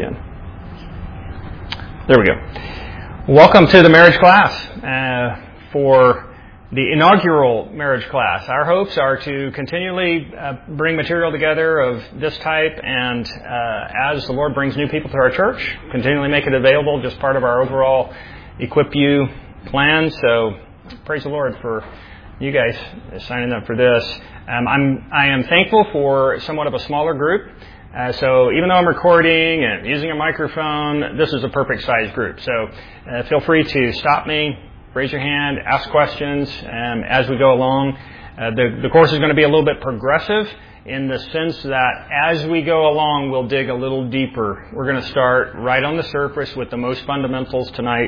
again. There we go. Welcome to the marriage class. For the inaugural marriage class, our hopes are to continually bring material together of this type, and as the Lord brings new people to our church, continually make it available, just part of our overall Equip You plan. So praise the Lord for you guys signing up for this. I am thankful for somewhat of a smaller group. So even though I'm recording and using a microphone, this is a perfect size group. So feel free to stop me, raise your hand, ask questions as we go along. The course is going to be a little bit progressive in the sense that as we go along, we'll dig a little deeper. We're going to start right on the surface with the most fundamentals tonight,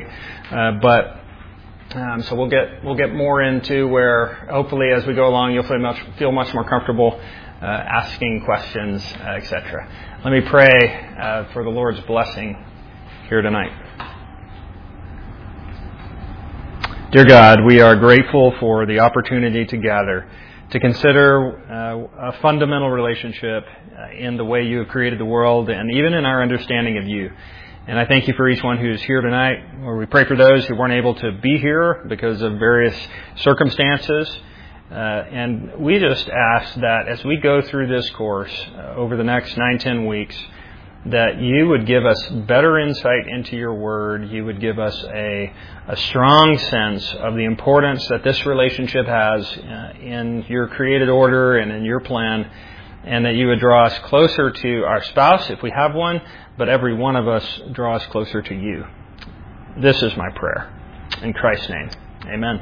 so we'll get more into where hopefully as we go along, you'll feel much more comfortable asking questions, etc. Let me pray for the Lord's blessing here tonight. Dear God, we are grateful for the opportunity to gather, to consider a fundamental relationship in the way you have created the world and even in our understanding of you. And I thank you for each one who is here tonight. Or we pray for those who weren't able to be here because of various circumstances. And we just ask that as we go through this course over the next 9-10 weeks, that you would give us better insight into your word. You would give us a strong sense of the importance that this relationship has in your created order and in your plan, and that you would draw us closer to our spouse if we have one, but every one of us draw us closer to you. This is my prayer. In Christ's name, amen.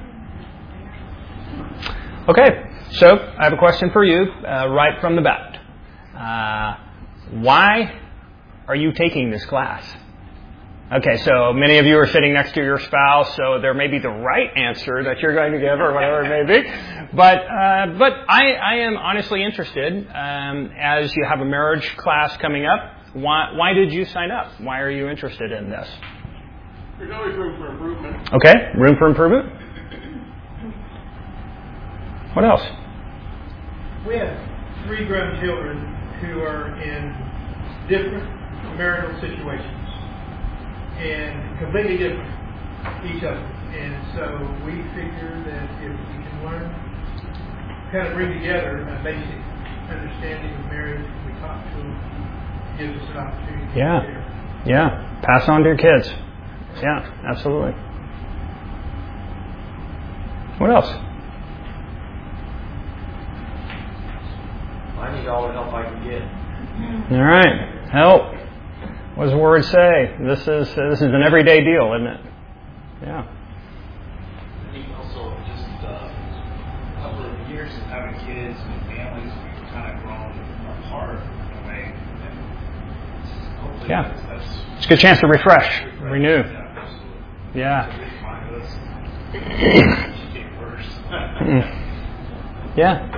Okay, so I have a question for you right from the bat. Why are you taking this class? Okay, so many of you are sitting next to your spouse, so there may be the right answer that you're going to give or whatever it may be. But I am honestly interested, as you have a marriage class coming up, why did you sign up? Why are you interested in this? There's always room for improvement. Okay, room for improvement? What else? We have 3 grown children who are in different marital situations and completely different each other. And so we figure that if we can learn, kind of bring together a basic understanding of marriage, we talk to them, gives us an opportunity to share. Yeah. Pass on to your kids. Yeah, absolutely. What else? I need all the help I can get. All right. Help. What does the word say? This is an everyday deal, isn't it? Yeah. I think also just a couple of years of having kids and families, we've kind of grown apart in a way. And hopefully that's it's a good chance to refresh, renew. Yeah, absolutely. Yeah. She came first. Yeah.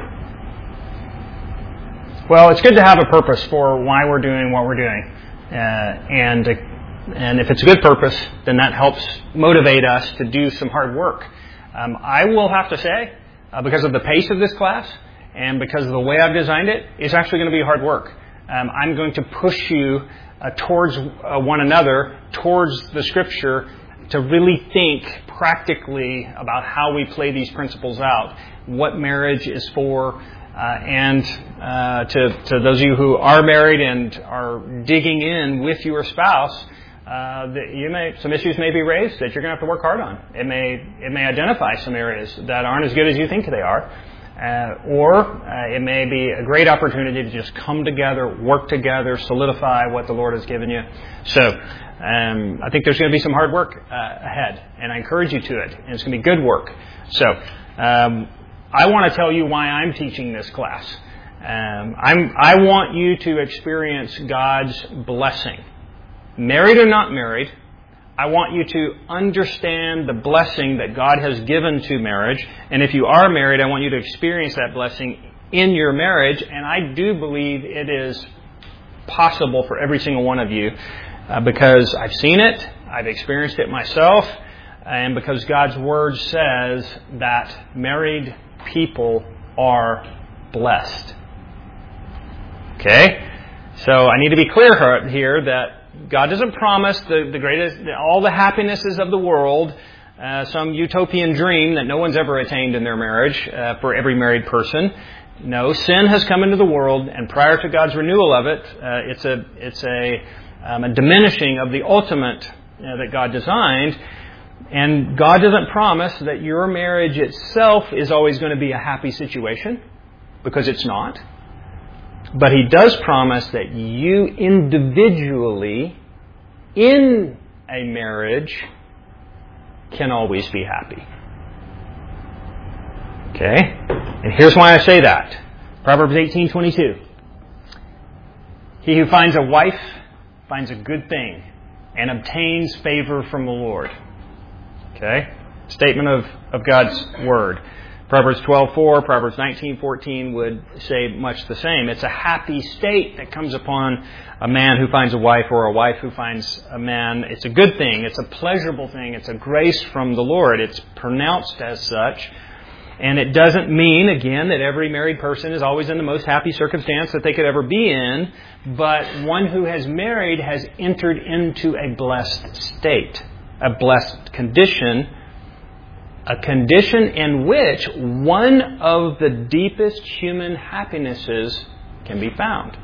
Well, it's good to have a purpose for why we're doing what we're doing. And if it's a good purpose, then that helps motivate us to do some hard work. I will have to say, because of the pace of this class and because of the way I've designed it, it's actually going to be hard work. I'm going to push you towards one another, towards the Scripture, to really think practically about how we play these principles out, what marriage is for, and to those of you who are married and are digging in with your spouse, some issues may be raised that you're going to have to work hard on. It may identify some areas that aren't as good as you think they are, or it may be a great opportunity to just come together, work together, solidify what the Lord has given you. So I think there's going to be some hard work ahead, and I encourage you to it, and it's going to be good work. So I want to tell you why I'm teaching this class. I want you to experience God's blessing. Married or not married, I want you to understand the blessing that God has given to marriage. And if you are married, I want you to experience that blessing in your marriage. And I do believe it is possible for every single one of you because I've seen it, I've experienced it myself, and because God's Word says that married people are blessed. Okay? So I need to be clear here that God doesn't promise the greatest, all the happinesses of the world, some utopian dream that no one's ever attained in their marriage for every married person. No, sin has come into the world, and prior to God's renewal of it, it's a diminishing of the ultimate that God designed. And God doesn't promise that your marriage itself is always going to be a happy situation, because it's not. But He does promise that you individually in a marriage can always be happy. Okay? And here's why I say that. Proverbs 18:22. He who finds a wife finds a good thing and obtains favor from the Lord. Okay? Statement of God's Word. Proverbs 12:4, Proverbs 19:14 would say much the same. It's a happy state that comes upon a man who finds a wife, or a wife who finds a man. It's a good thing. It's a pleasurable thing. It's a grace from the Lord. It's pronounced as such. And it doesn't mean, again, that every married person is always in the most happy circumstance that they could ever be in. But one who has married has entered into a blessed state, a blessed condition, a condition in which one of the deepest human happinesses can be found.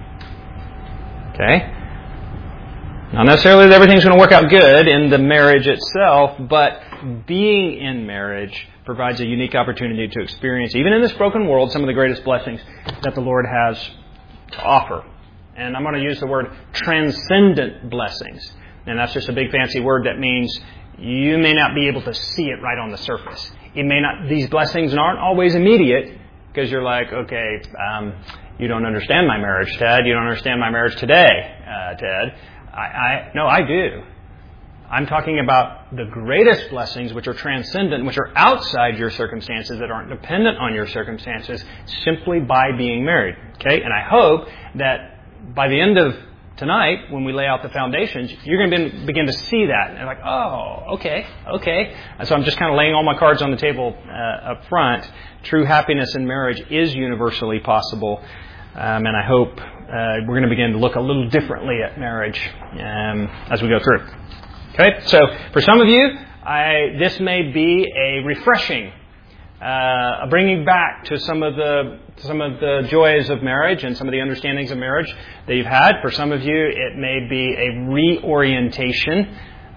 Okay? Not necessarily that everything's going to work out good in the marriage itself, but being in marriage provides a unique opportunity to experience, even in this broken world, some of the greatest blessings that the Lord has to offer. And I'm going to use the word transcendent blessings. And that's just a big fancy word that means you may not be able to see it right on the surface. These blessings aren't always immediate, because you're like, okay, you don't understand my marriage, Ted. You don't understand my marriage today, Ted. No, I do. I'm talking about the greatest blessings, which are transcendent, which are outside your circumstances, that aren't dependent on your circumstances, simply by being married. Okay? And I hope that by the end of tonight, when we lay out the foundations, you're going to begin to see that. And like, oh, okay. And so I'm just kind of laying all my cards on the table up front. True happiness in marriage is universally possible. And I hope we're going to begin to look a little differently at marriage as we go through. Okay, so for some of you, this may be a refreshing, a bringing back to some of the joys of marriage and some of the understandings of marriage that you've had. For some of you, it may be a reorientation.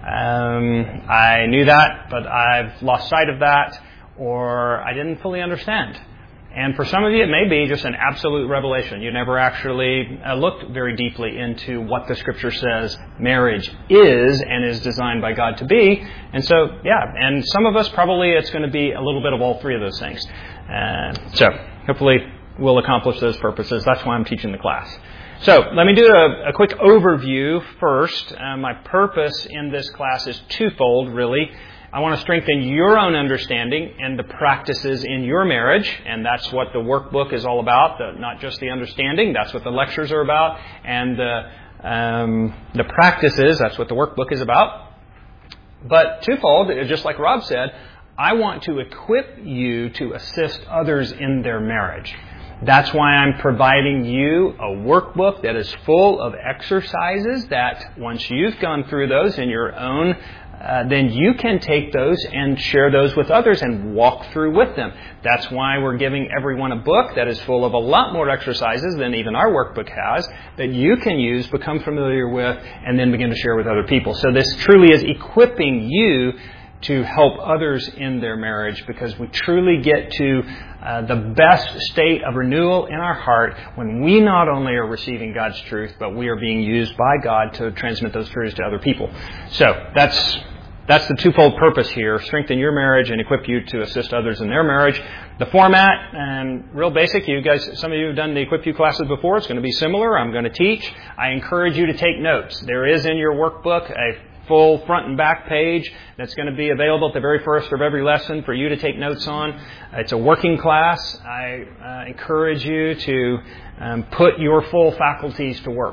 I knew that, but I've lost sight of that, or I didn't fully understand. And for some of you, it may be just an absolute revelation. You never actually looked very deeply into what the Scripture says marriage is and is designed by God to be. And so, yeah, and some of us, probably it's going to be a little bit of all three of those things. So hopefully we'll accomplish those purposes. That's why I'm teaching the class. So let me do a quick overview first. My purpose in this class is twofold, really. I want to strengthen your own understanding and the practices in your marriage, and that's what the workbook is all about, not just the understanding. That's what the lectures are about, and the practices, that's what the workbook is about. But twofold, just like Rob said, I want to equip you to assist others in their marriage. That's why I'm providing you a workbook that is full of exercises that once you've gone through those in your own then you can take those and share those with others and walk through with them. That's why we're giving everyone a book that is full of a lot more exercises than even our workbook has, that you can use, become familiar with, and then begin to share with other people. So this truly is equipping you to help others in their marriage, because we truly get to the best state of renewal in our heart when we not only are receiving God's truth, but we are being used by God to transmit those truths to other people. So that's the twofold purpose here: strengthen your marriage and equip you to assist others in their marriage. The format, real basic. You guys, some of you have done the Equip You classes before. It's going to be similar. I'm going to teach. I encourage you to take notes. There is in your workbook a full front and back page that's going to be available at the very first of every lesson for you to take notes on. It's a working class. I encourage you to put your full faculties to work.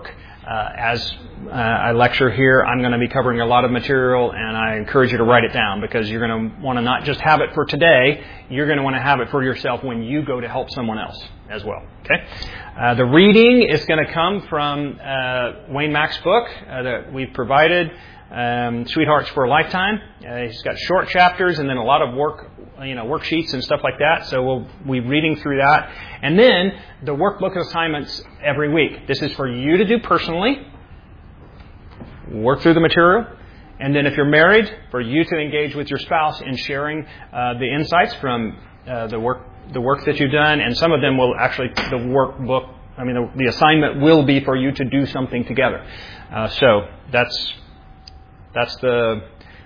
As I lecture here, I'm going to be covering a lot of material, and I encourage you to write it down because you're going to want to not just have it for today, you're going to want to have it for yourself when you go to help someone else as well. Okay? The reading is going to come from Wayne Mack's book that we've provided, Sweethearts for a Lifetime. He's got short chapters and then a lot of worksheets and stuff like that. So we'll be reading through that. And then the workbook assignments every week. This is for you to do personally. Work through the material. And then if you're married, for you to engage with your spouse in sharing the insights from the work that you've done. And some of them will actually, the assignment will be for you to do something together. So that's the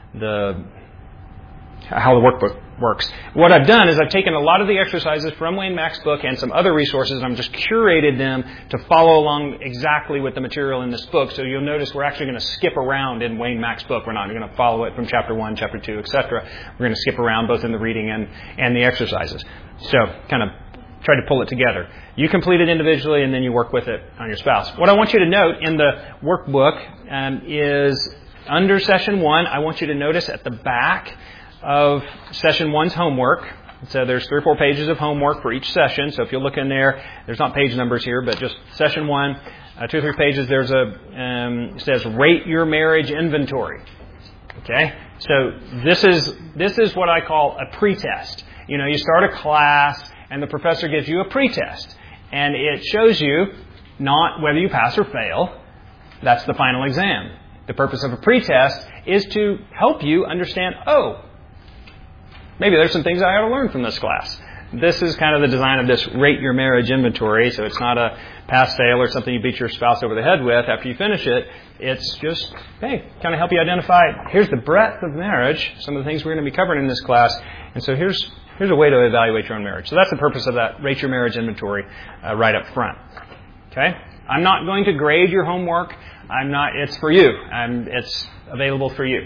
how the workbook works. What I've done is I've taken a lot of the exercises from Wayne Mack's book and some other resources, and I've just curated them to follow along exactly with the material in this book. So you'll notice we're actually going to skip around in Wayne Mack's book. We're not going to follow it from chapter 1, chapter 2, etc. We're going to skip around both in the reading and the exercises. So kind of try to pull it together. You complete it individually, and then you work with it on your spouse. What I want you to note in the workbook is under session 1, I want you to notice at the back of session 1's homework. So there's 3 or 4 pages of homework for each session. So if you look in there, there's not page numbers here, but just session 1, 2 or 3 pages. There's it says rate your marriage inventory. Okay, so this is what I call a pretest. You start a class and the professor gives you a pretest, and it shows you not whether you pass or fail. That's the final exam. The purpose of a pretest is to help you understand, maybe there's some things I ought to learn from this class. This is kind of the design of this rate your marriage inventory. So it's not a pass-fail or something you beat your spouse over the head with after you finish it. It's just, kind of help you identify, here's the breadth of marriage, some of the things we're going to be covering in this class. And so here's a way to evaluate your own marriage. So that's the purpose of that rate your marriage inventory right up front. Okay? I'm not going to grade your homework. It's for you. It's available for you.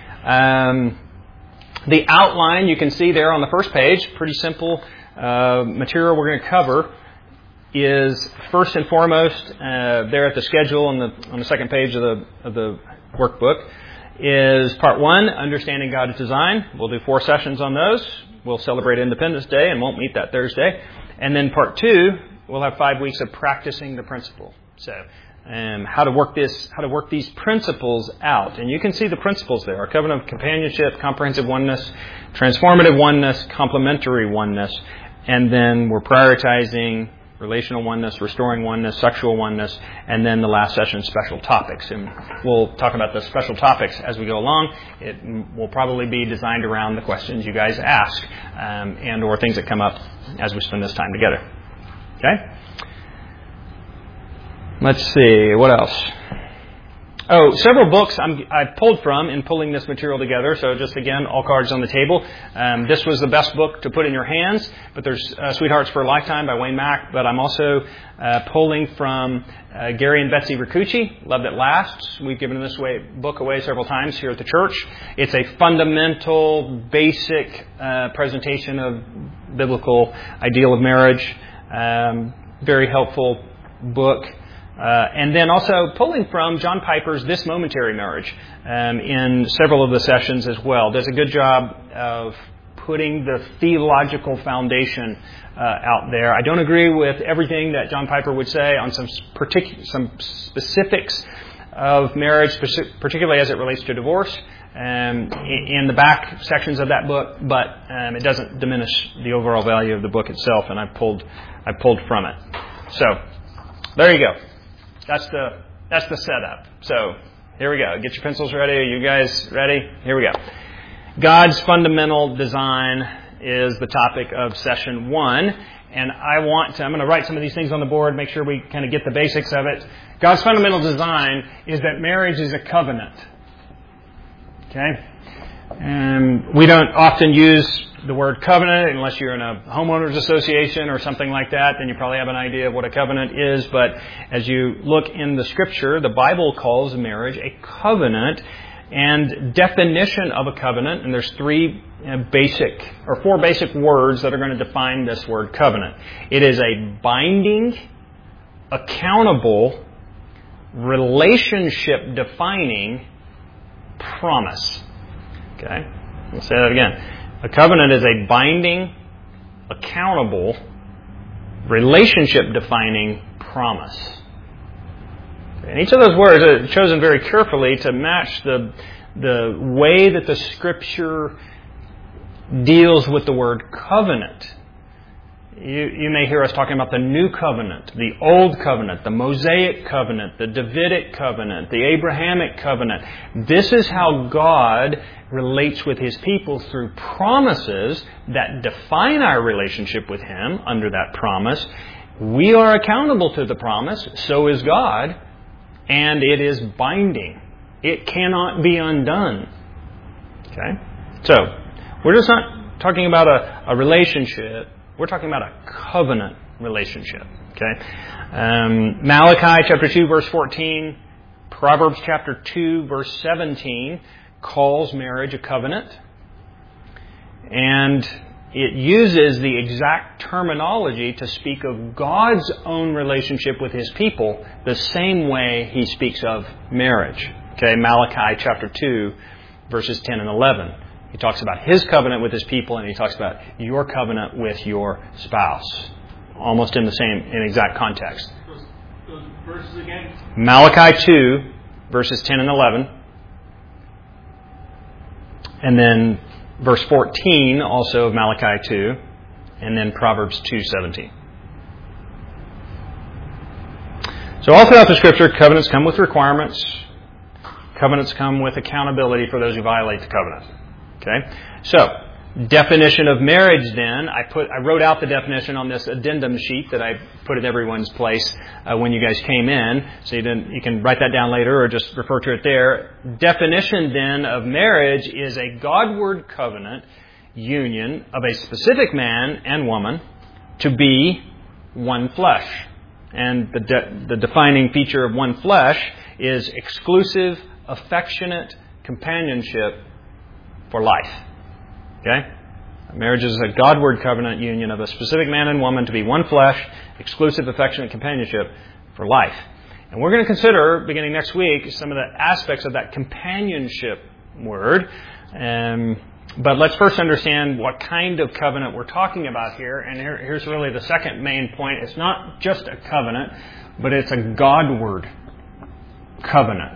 The outline you can see there on the first page, pretty simple material we're going to cover, is first and foremost there at the schedule on the second page of the workbook is part 1, understanding God's design. We'll do 4 sessions on those. We'll celebrate Independence Day and won't meet that Thursday. And then part 2, we'll have 5 weeks of practicing the principle. So how to work these principles out. And you can see the principles there. Our covenant of companionship, comprehensive oneness, transformative oneness, complementary oneness. And then we're prioritizing relational oneness, restoring oneness, sexual oneness, and then the last session, special topics. And we'll talk about the special topics as we go along. It will probably be designed around the questions you guys ask and or things that come up as we spend this time together. Okay? Let's see, what else? Several books I've pulled from in pulling this material together. So just again, all cards on the table. This was the best book to put in your hands, but there's Sweethearts for a Lifetime by Wayne Mack. But I'm also pulling from Gary and Betsy Ricucci, Love That Lasts. We've given this book away several times here at the church. It's a fundamental, basic presentation of biblical ideal of marriage. Very helpful book. And then also pulling from John Piper's This Momentary Marriage in several of the sessions as well. Does a good job of putting the theological foundation out there. I don't agree with everything that John Piper would say on some specifics of marriage, particularly as it relates to divorce, in the back sections of that book, but it doesn't diminish the overall value of the book itself, and I pulled from it. So there you go. That's the setup. So here we go. Get your pencils ready. Are you guys ready? Here we go. God's fundamental design is the topic of session 1. And I'm going to write some of these things on the board, make sure we kind of get the basics of it. God's fundamental design is that marriage is a covenant. Okay? And we don't often use the word covenant unless you're in a homeowners association or something like that. Then you probably have an idea of what a covenant is. But as you look in the Scripture, the Bible calls marriage a covenant. And definition of a covenant, and there's 4 basic words that are going to define this word covenant. It is a binding, accountable, relationship defining promise. Okay? I'll say that again. A covenant is a binding, accountable, relationship defining promise. And each of those words are chosen very carefully to match the way that the Scripture deals with the word covenant. You may hear us talking about the New Covenant, the Old Covenant, the Mosaic Covenant, the Davidic Covenant, the Abrahamic Covenant. This is how God relates with His people through promises that define our relationship with Him under that promise. We are accountable to the promise, so is God, and it is binding. It cannot be undone. Okay? So, we're just not talking about a relationship. We're talking about a covenant relationship. Okay? Malachi chapter 2 verse 14, Proverbs chapter 2 verse 17 calls marriage a covenant. And it uses the exact terminology to speak of God's own relationship with His people the same way He speaks of marriage. Okay, Malachi chapter 2 verses 10 and 11. He talks about His covenant with His people, and He talks about your covenant with your spouse. Almost in the same, in exact context. Those verses again? Malachi 2, verses 10 and 11. And then verse 14, also of Malachi 2. And then Proverbs 2:17. So all throughout the Scripture, covenants come with requirements. Covenants come with accountability for those who violate the covenant. Okay? So, definition of marriage then. I wrote out the definition on this addendum sheet that I put in everyone's place when you guys came in. So you can write that down later or just refer to it there. Definition then of marriage is a Godward covenant union of a specific man and woman to be one flesh. And the defining feature of one flesh is exclusive, affectionate companionship for life. Okay? Marriage is a Godward covenant union of a specific man and woman to be one flesh, exclusive, affectionate companionship for life. And we're going to consider, beginning next week, some of the aspects of that companionship word. But let's first understand what kind of covenant we're talking about here. And here's really the second main point. It's not just a covenant, but it's a Godward covenant.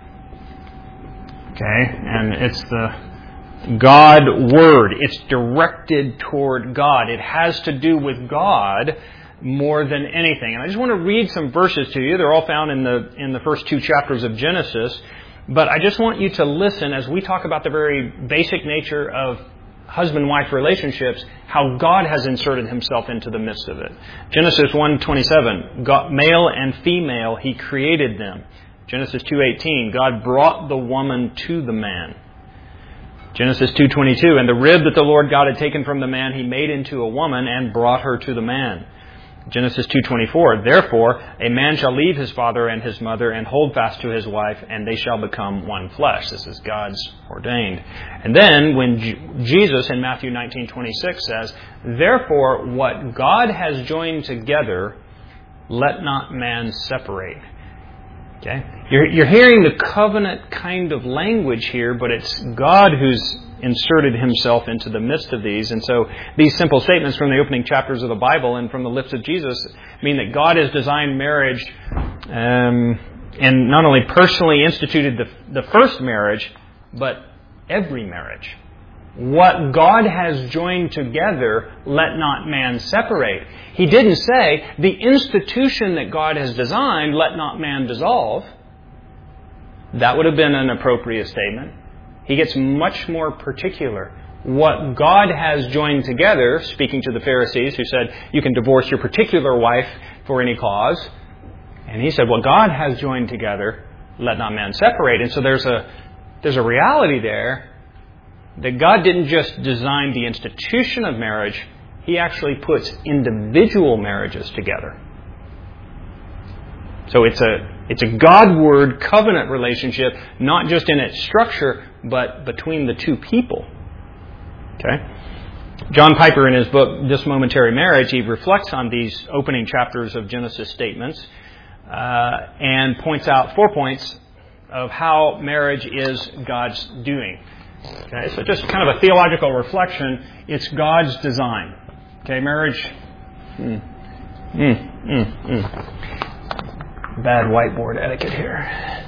Okay? And it's the God Word. It's directed toward God. It has to do with God more than anything. And I just want to read some verses to you. They're all found in the first two chapters of Genesis. But I just want you to listen as we talk about the very basic nature of husband-wife relationships, how God has inserted Himself into the midst of it. Genesis 1:27, God, male and female, He created them. Genesis 2:18, God brought the woman to the man. Genesis 2:22, and the rib that the Lord God had taken from the man, He made into a woman and brought her to the man. Genesis 2:24, therefore a man shall leave his father and his mother and hold fast to his wife, and they shall become one flesh. This is God's ordained. And then when Jesus in Matthew 19:26 says, therefore what God has joined together, let not man separate. Okay? You're hearing the covenant kind of language here, but it's God who's inserted Himself into the midst of these. And so these simple statements from the opening chapters of the Bible and from the lips of Jesus mean that God has designed marriage and not only personally instituted the first marriage, but every marriage. What God has joined together, let not man separate. He didn't say, the institution that God has designed, let not man dissolve. That would have been an appropriate statement. He gets much more particular. What God has joined together, speaking to the Pharisees who said, you can divorce your particular wife for any cause. And He said, what God has joined together, let not man separate. And so there's a reality there that God didn't just design the institution of marriage, He actually puts individual marriages together. So it's a Godward covenant relationship, not just in its structure, but between the two people. Okay? John Piper, in his book, This Momentary Marriage, he reflects on these opening chapters of Genesis statements. and points out 4 points of how marriage is God's doing. Okay, so just kind of a theological reflection. It's God's design. Okay, marriage. Bad whiteboard etiquette here.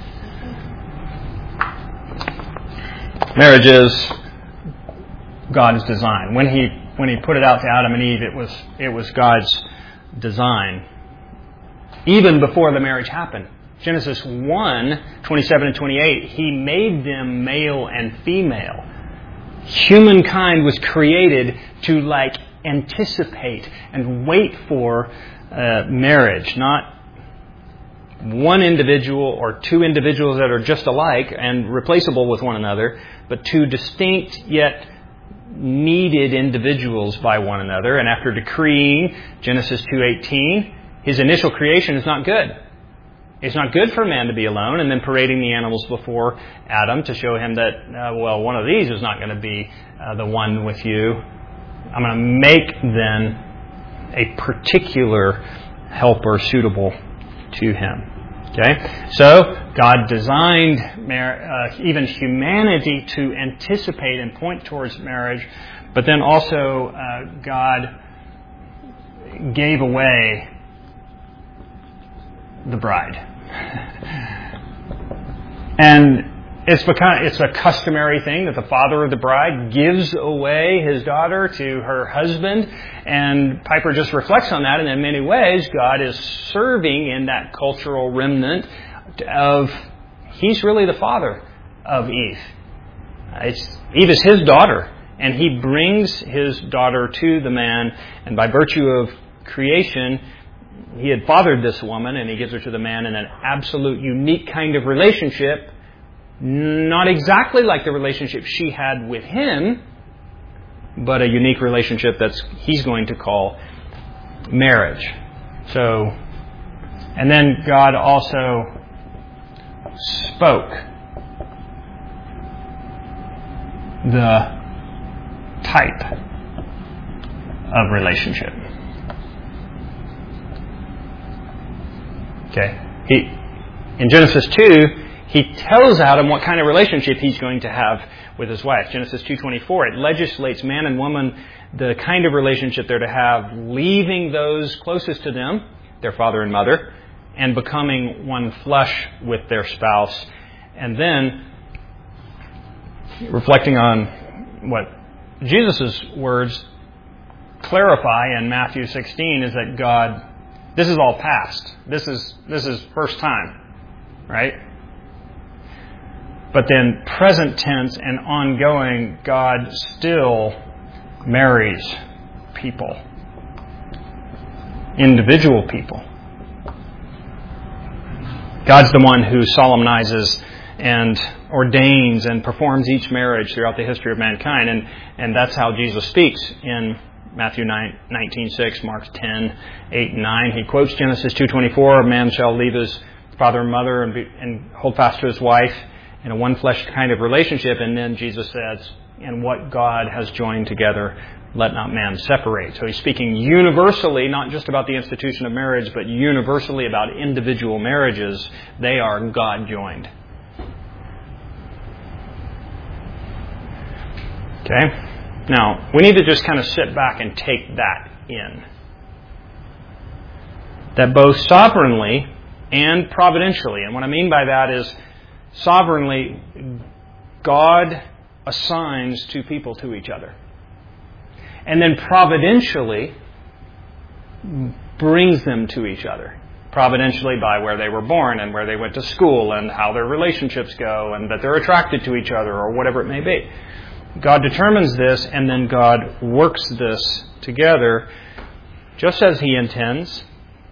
Marriage is God's design. When he put it out to Adam and Eve, it was God's design. Even before the marriage happened. Genesis 1:27 and 28, He made them male and female. Humankind was created to anticipate and wait for marriage, not one individual or two individuals that are just alike and replaceable with one another, but two distinct yet needed individuals by one another. And after decreeing Genesis 2:18, His initial creation is not good. It's not good for man to be alone, and then parading the animals before Adam to show him that, one of these is not going to be the one with you. I'm going to make then a particular helper suitable to him. Okay? So, God designed even humanity to anticipate and point towards marriage, but then also God gave away the bride. And it's a customary thing that the father of the bride gives away his daughter to her husband, and Piper just reflects on that, and in many ways God is serving in that cultural remnant of He's really the father of Eve. Eve is His daughter, and He brings His daughter to the man, and by virtue of creation He had fathered this woman, and He gives her to the man in an absolute unique kind of relationship, not exactly like the relationship she had with him, but a unique relationship that He's going to call marriage. So, and then God also spoke the type of relationship. Okay. In Genesis 2, He tells Adam what kind of relationship he's going to have with his wife. Genesis 2:24, it legislates man and woman the kind of relationship they're to have, leaving those closest to them, their father and mother, and becoming one flesh with their spouse. And then, reflecting on what Jesus' words clarify in Matthew 16, is that God, this is all past. This is first time, right? But then present tense and ongoing, God still marries people. Individual people. God's the one who solemnizes and ordains and performs each marriage throughout the history of mankind. And that's how Jesus speaks in Matthew 19:6, Mark 10:8 and 9. He quotes Genesis 2:24, a man shall leave his father and mother and hold fast to his wife in a one-flesh kind of relationship. And then Jesus says, and what God has joined together, let not man separate. So He's speaking universally, not just about the institution of marriage, but universally about individual marriages. They are God-joined. Okay? Now, we need to just kind of sit back and take that in. That both sovereignly and providentially, and what I mean by that is sovereignly, God assigns two people to each other. And then providentially brings them to each other. Providentially by where they were born and where they went to school and how their relationships go and that they're attracted to each other or whatever it may be. God determines this, and then God works this together just as He intends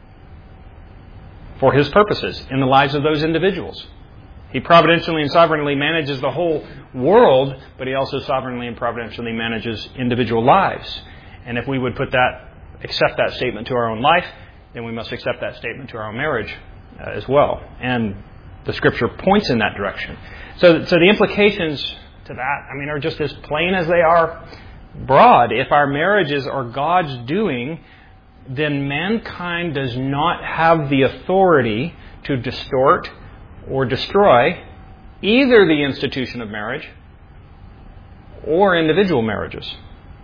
for His purposes in the lives of those individuals. He providentially and sovereignly manages the whole world, but He also sovereignly and providentially manages individual lives. And if we would accept that statement to our own life, then we must accept that statement to our own marriage as well. And the Scripture points in that direction. So the implications to that, are just as plain as they are broad. If our marriages are God's doing, then mankind does not have the authority to distort or destroy either the institution of marriage or individual marriages.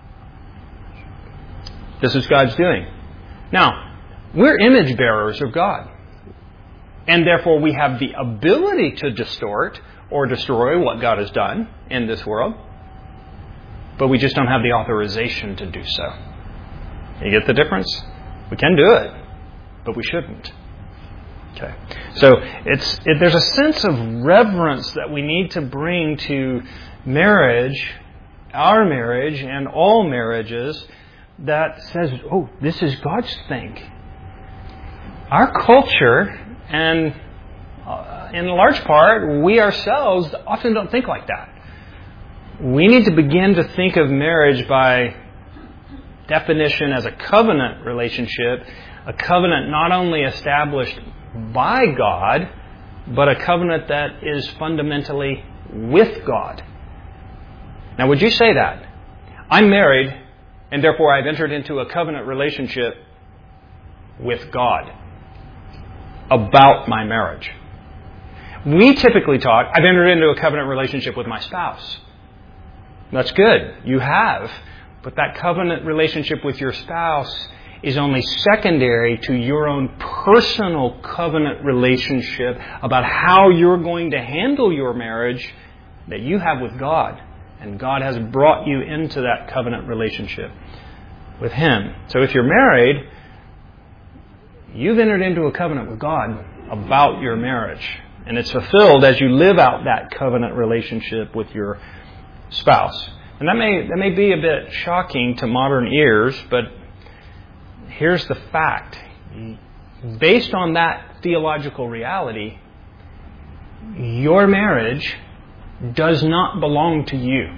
This is God's doing. Now, we're image bearers of God. And therefore we have the ability to distort or destroy what God has done in this world. But we just don't have the authorization to do so. You get the difference? We can do it, but we shouldn't. Okay. So there's a sense of reverence that we need to bring to marriage, our marriage, and all marriages that says, oh, this is God's thing. Our culture, and in large part, we ourselves often don't think like that. We need to begin to think of marriage by definition as a covenant relationship, a covenant not only established by God, but a covenant that is fundamentally with God. Now, would you say that? I'm married, and therefore I've entered into a covenant relationship with God about my marriage. We typically talk, I've entered into a covenant relationship with my spouse. That's good. You have. But that covenant relationship with your spouse is only secondary to your own personal covenant relationship about how you're going to handle your marriage that you have with God. And God has brought you into that covenant relationship with Him. So if you're married, you've entered into a covenant with God about your marriage. And it's fulfilled as you live out that covenant relationship with your spouse. And that may be a bit shocking to modern ears, but here's the fact. Based on that theological reality, your marriage does not belong to you.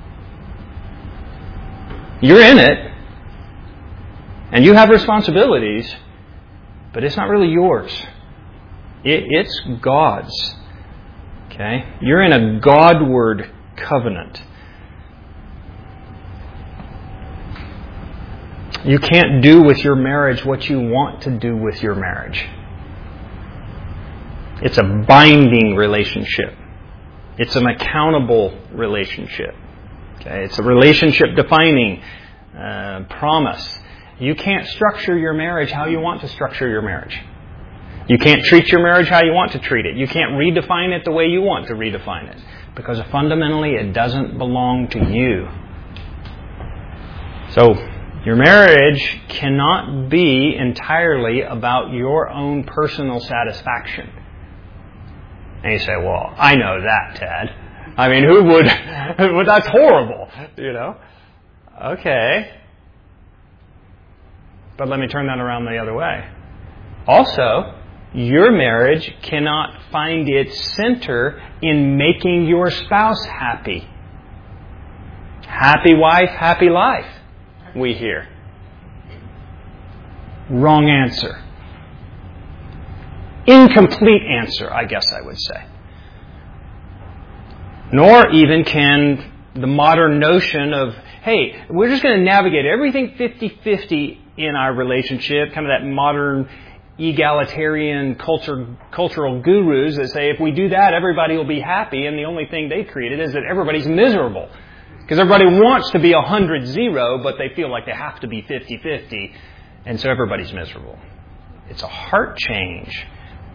You're in it, and you have responsibilities, but it's not really yours. It's God's. Okay? You're in a Godward covenant. You can't do with your marriage what you want to do with your marriage. It's a binding relationship. It's an accountable relationship. Okay? It's a relationship-defining promise. You can't structure your marriage how you want to structure your marriage. You can't treat your marriage how you want to treat it. You can't redefine it the way you want to redefine it. Because fundamentally, it doesn't belong to you. So, your marriage cannot be entirely about your own personal satisfaction. And you say, well, I know that, Ted. I mean, who would? Well, that's horrible, you know. Okay. But let me turn that around the other way. Also, your marriage cannot find its center in making your spouse happy. Happy wife, happy life, we hear. Wrong answer. Incomplete answer, I guess I would say. Nor even can the modern notion of, hey, we're just going to navigate everything 50-50 in our relationship, kind of that modern egalitarian cultural gurus that say if we do that, everybody will be happy, and the only thing they've created is that everybody's miserable. Because everybody wants to be 100-0, but they feel like they have to be 50-50, and so everybody's miserable. It's a heart change.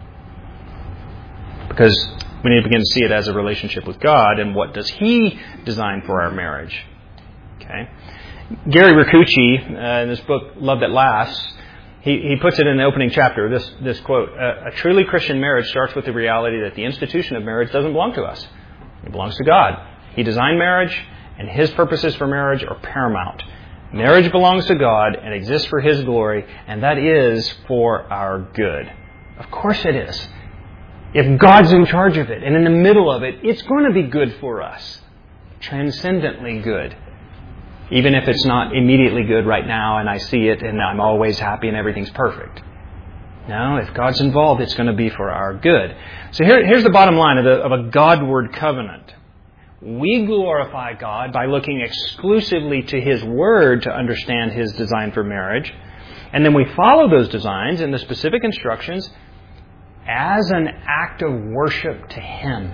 Because we need to begin to see it as a relationship with God, and what does He design for our marriage? Okay. Gary Ricucci, in this book, Love That Lasts, he puts it in the opening chapter, this quote, a truly Christian marriage starts with the reality that the institution of marriage doesn't belong to us. It belongs to God. He designed marriage, and His purposes for marriage are paramount. Marriage belongs to God and exists for His glory, and that is for our good. Of course it is. If God's in charge of it and in the middle of it, it's going to be good for us. Transcendently good. Even if it's not immediately good right now and I see it and I'm always happy and everything's perfect. No, if God's involved, it's going to be for our good. So here's the bottom line of a Godward covenant. We glorify God by looking exclusively to His Word to understand His design for marriage. And then we follow those designs and the specific instructions as an act of worship to Him.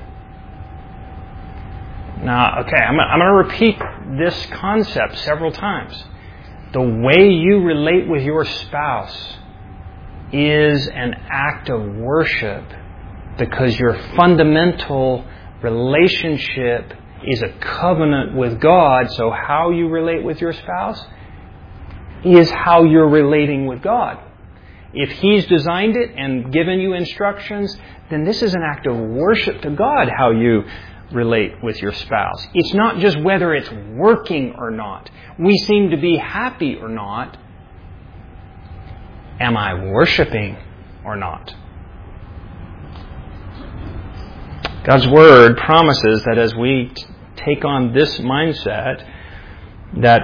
Now, okay, I'm going to repeat this concept several times. The way you relate with your spouse is an act of worship because your fundamental relationship is a covenant with God. So how you relate with your spouse is how you're relating with God. If He's designed it and given you instructions, then this is an act of worship to God, how you relate with your spouse. It's not just whether it's working or not. We seem to be happy or not. Am I worshiping or not? God's Word promises that as we take on this mindset, that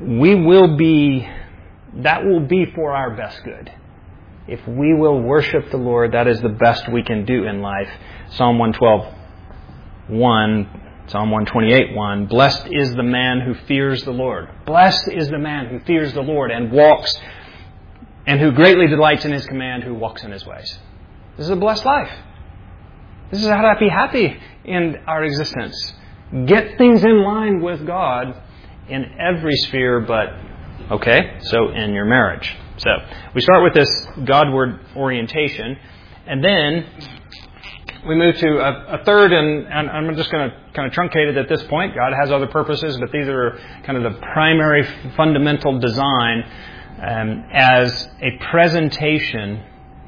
that will be for our best good. If we will worship the Lord, that is the best we can do in life. Psalm 112:1, Psalm 128:1, blessed is the man who fears the Lord. Blessed is the man who fears the Lord and walks, and who greatly delights in His command, who walks in His ways. This is a blessed life. This is how to be happy in our existence. Get things in line with God in every sphere, but so in your marriage. So we start with this Godward orientation, and then we move to a third, and I'm just going to kind of truncate it at this point. God has other purposes, but these are kind of the primary fundamental design as a presentation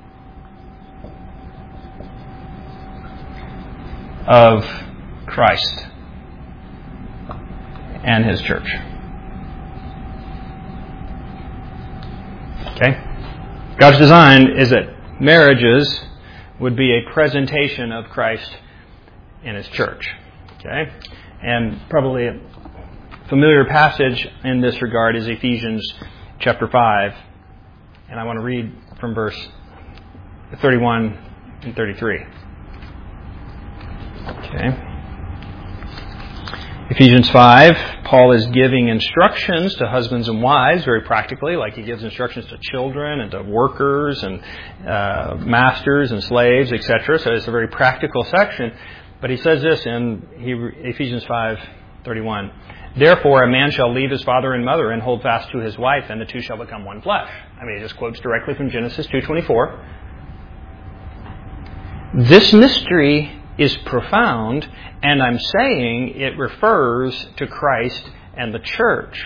of Christ and His church. Okay? God's design is that marriages would be a presentation of Christ and His church. Okay? And probably a familiar passage in this regard is Ephesians chapter 5. And I want to read from verse 31 and 33. Okay. Ephesians 5, Paul is giving instructions to husbands and wives very practically, like he gives instructions to children and to workers and masters and slaves, etc. So it's a very practical section. But he says this in Ephesians 5:31. Therefore, a man shall leave his father and mother and hold fast to his wife, and the two shall become one flesh. I mean, he just quotes directly from Genesis 2:24. This mystery is profound, and I'm saying it refers to Christ and the church.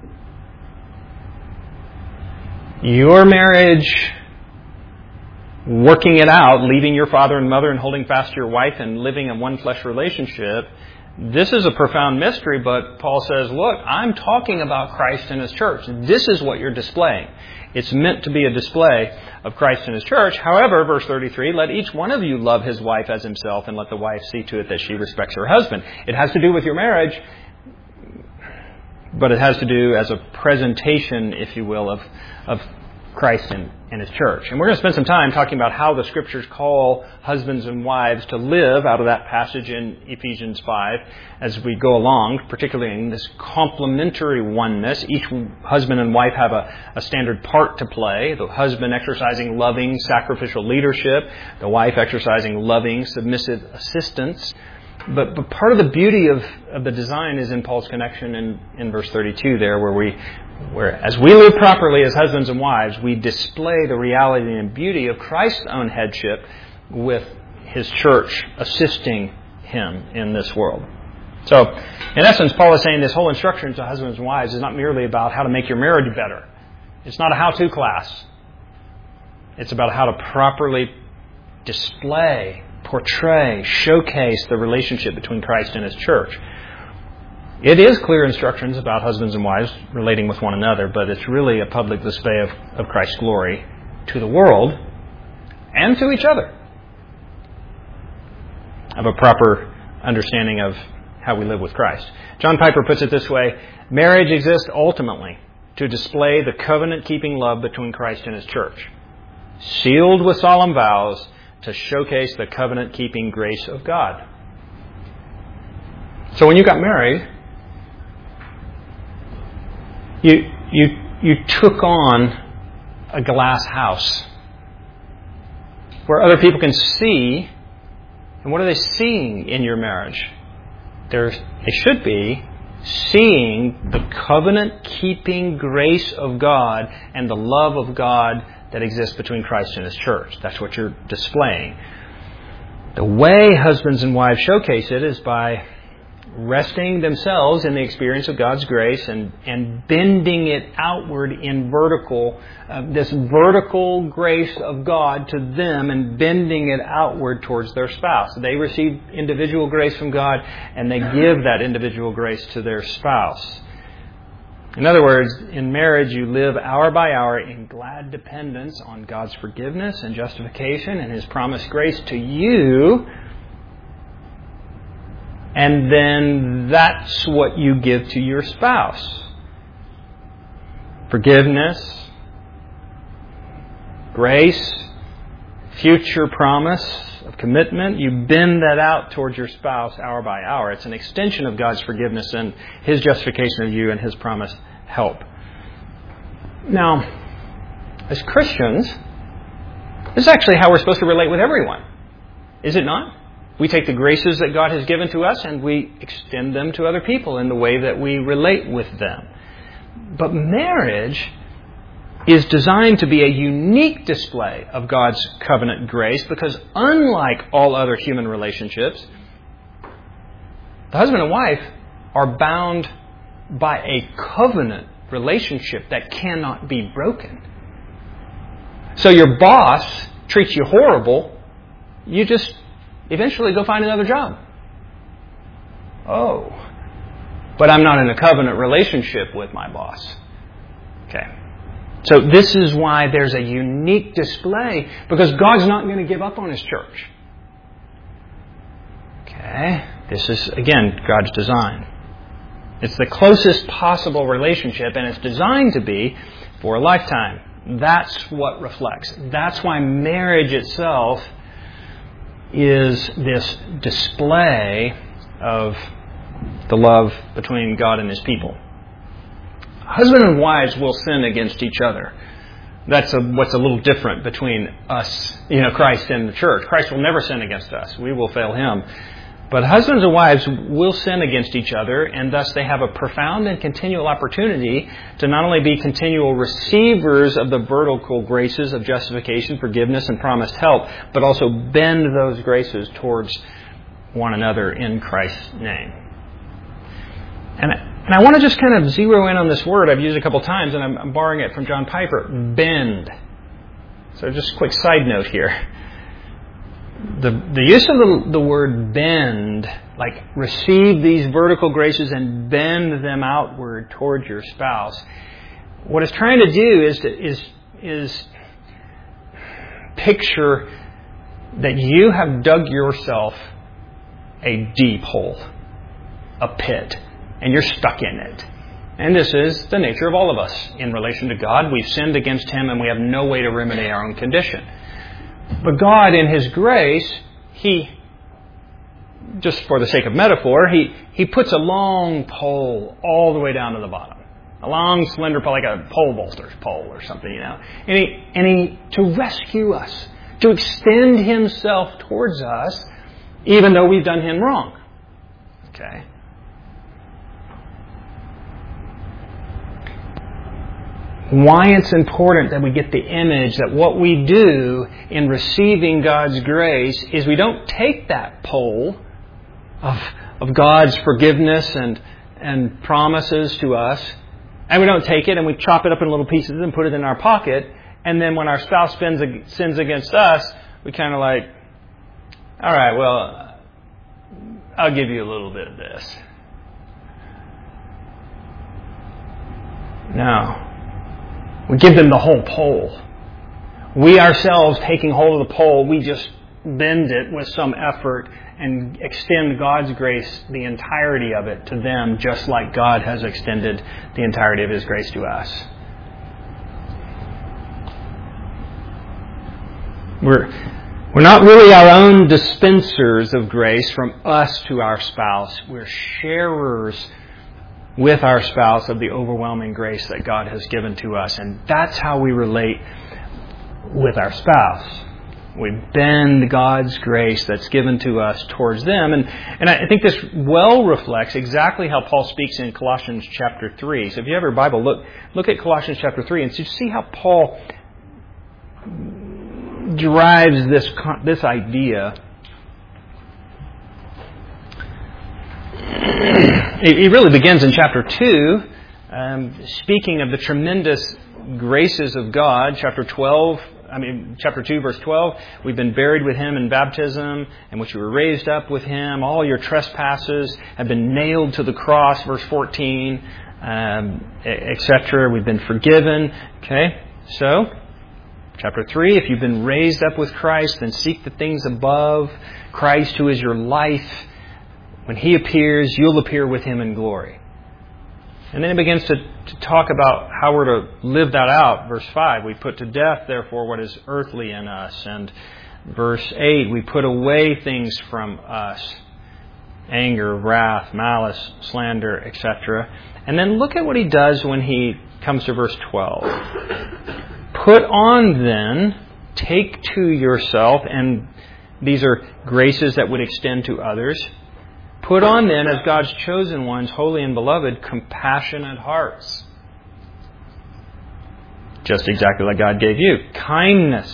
Your marriage, working it out, leaving your father and mother and holding fast to your wife and living a one flesh relationship, this is a profound mystery, but Paul says, look, I'm talking about Christ and His church. This is what you're displaying. It's meant to be a display of Christ and His church. However, verse 33, let each one of you love his wife as himself, and let the wife see to it that she respects her husband. It has to do with your marriage, but it has to do as a presentation, if you will, of Christ and His church. And we're going to spend some time talking about how the Scriptures call husbands and wives to live out of that passage in Ephesians 5 as we go along, particularly in this complementary oneness. Each husband and wife have a standard part to play. The husband exercising loving, sacrificial leadership. The wife exercising loving, submissive assistance. But part of the beauty of the design is in Paul's connection in verse 32 there, where as we live properly as husbands and wives, we display the reality and beauty of Christ's own headship with His church assisting Him in this world. So, in essence, Paul is saying this whole instruction to husbands and wives is not merely about how to make your marriage better. It's not a how-to class. It's about how to properly display, portray, showcase the relationship between Christ and His church. It is clear instructions about husbands and wives relating with one another, but it's really a public display of Christ's glory to the world and to each other, of a proper understanding of how we live with Christ. John Piper puts it this way: marriage exists ultimately to display the covenant-keeping love between Christ and His church, sealed with solemn vows to showcase the covenant-keeping grace of God. So when you got married, you took on a glass house where other people can see. And what are they seeing in your marriage? They should be seeing the covenant-keeping grace of God and the love of God that exists between Christ and His church. That's what you're displaying. The way husbands and wives showcase it is by resting themselves in the experience of God's grace and bending it outward in this vertical grace of God to them and bending it outward towards their spouse. They receive individual grace from God and they give that individual grace to their spouse. In other words, in marriage you live hour by hour in glad dependence on God's forgiveness and justification and His promised grace to you. And then that's what you give to your spouse. Forgiveness, grace, future promise of commitment. You bend that out towards your spouse hour by hour. It's an extension of God's forgiveness and His justification of you and His promised help. Now, as Christians, this is actually how we're supposed to relate with everyone. Is it not? We take the graces that God has given to us and we extend them to other people in the way that we relate with them. But marriage is designed to be a unique display of God's covenant grace because unlike all other human relationships, the husband and wife are bound by a covenant relationship that cannot be broken. So your boss treats you horrible, you just eventually go find another job. Oh, but I'm not in a covenant relationship with my boss. Okay. So this is why there's a unique display, because God's not going to give up on His church. Okay. This is, again, God's design. It's the closest possible relationship, and it's designed to be for a lifetime. That's what reflects. That's why marriage itself is this display of the love between God and His people. Husband and wives will sin against each other. That's what's a little different between us, Christ and the church. Christ will never sin against us. We will fail Him. But husbands and wives will sin against each other, and thus they have a profound and continual opportunity to not only be continual receivers of the vertical graces of justification, forgiveness, and promised help, but also bend those graces towards one another in Christ's name. And I want to just kind of zero in on this word I've used a couple times, and I'm borrowing it from John Piper, bend. So just a quick side note here. The use of the word bend, like receive these vertical graces and bend them outward towards your spouse, what it's trying to do is picture that you have dug yourself a deep hole, a pit, and you're stuck in it. And this is the nature of all of us in relation to God. We've sinned against Him and we have no way to remedy our own condition. But God, in His grace, He, just for the sake of metaphor, He puts a long pole all the way down to the bottom. A long, slender pole, like a pole vaulter's pole or something, And he to rescue us, to extend Himself towards us, even though we've done Him wrong. Okay? Why it's important that we get the image that what we do in receiving God's grace is we don't take that pole of God's forgiveness and promises to us, and we don't take it and we chop it up in little pieces and put it in our pocket, and then when our spouse sins against us, we kind of like, all right, well, I'll give you a little bit of this. No. We give them the whole pole. We ourselves, taking hold of the pole, we just bend it with some effort and extend God's grace, the entirety of it, to them, just like God has extended the entirety of His grace to us. We're not really our own dispensers of grace from us to our spouse. We're sharers with our spouse of the overwhelming grace that God has given to us. And that's how we relate with our spouse. We bend God's grace that's given to us towards them. And I think this well reflects exactly how Paul speaks in Colossians chapter 3. So if you have your Bible, look at Colossians chapter 3 and see how Paul derives this idea. He really begins in chapter 2, speaking of the tremendous graces of God. Chapter 2, verse 12, we've been buried with Him in baptism, in which we were raised up with Him. All your trespasses have been nailed to the cross, verse 14, etc. We've been forgiven. Okay, so, chapter 3, if you've been raised up with Christ, then seek the things above. Christ, who is your life. When He appears, you'll appear with Him in glory. And then it begins to talk about how we're to live that out. Verse 5, we put to death, therefore, what is earthly in us. And verse 8, we put away things from us. Anger, wrath, malice, slander, etc. And then look at what he does when he comes to verse 12. Put on then, take to yourself, and these are graces that would extend to others. Put on then, as God's chosen ones, holy and beloved, compassionate hearts. Just exactly like God gave you. Kindness,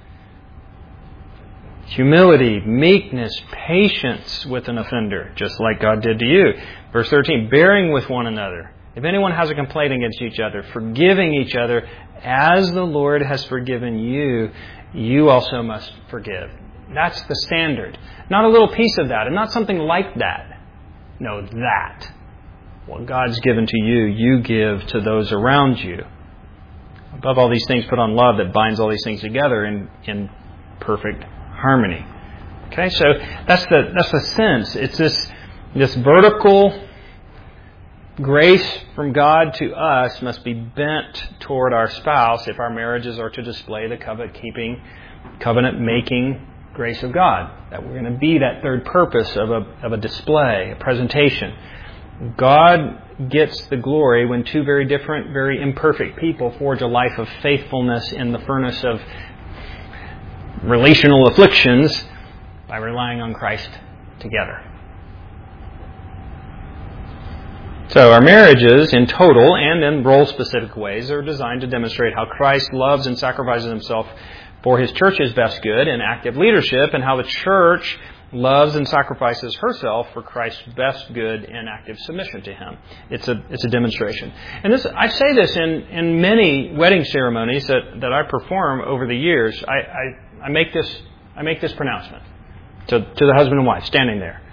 humility, meekness, patience with an offender, just like God did to you. Verse 13, bearing with one another. If anyone has a complaint against each other, forgiving each other, as the Lord has forgiven you, you also must forgive. That's the standard. Not a little piece of that, and not something like that. No, that. What God's given to you, you give to those around you. Above all these things, put on love that binds all these things together in perfect harmony. Okay, so that's the sense. It's this vertical grace from God to us must be bent toward our spouse if our marriages are to display the covenant-keeping, covenant-making grace of God. That we're going to be that third purpose of a display, a presentation. God gets the glory when two very different, very imperfect people forge a life of faithfulness in the furnace of relational afflictions by relying on Christ together. So our marriages in total and in role-specific ways are designed to demonstrate how Christ loves and sacrifices Himself for His church's best good in active leadership, and how the church loves and sacrifices herself for Christ's best good in active submission to Him. It's a demonstration. And I say this in many wedding ceremonies that I perform over the years. I make this pronouncement to the husband and wife standing there.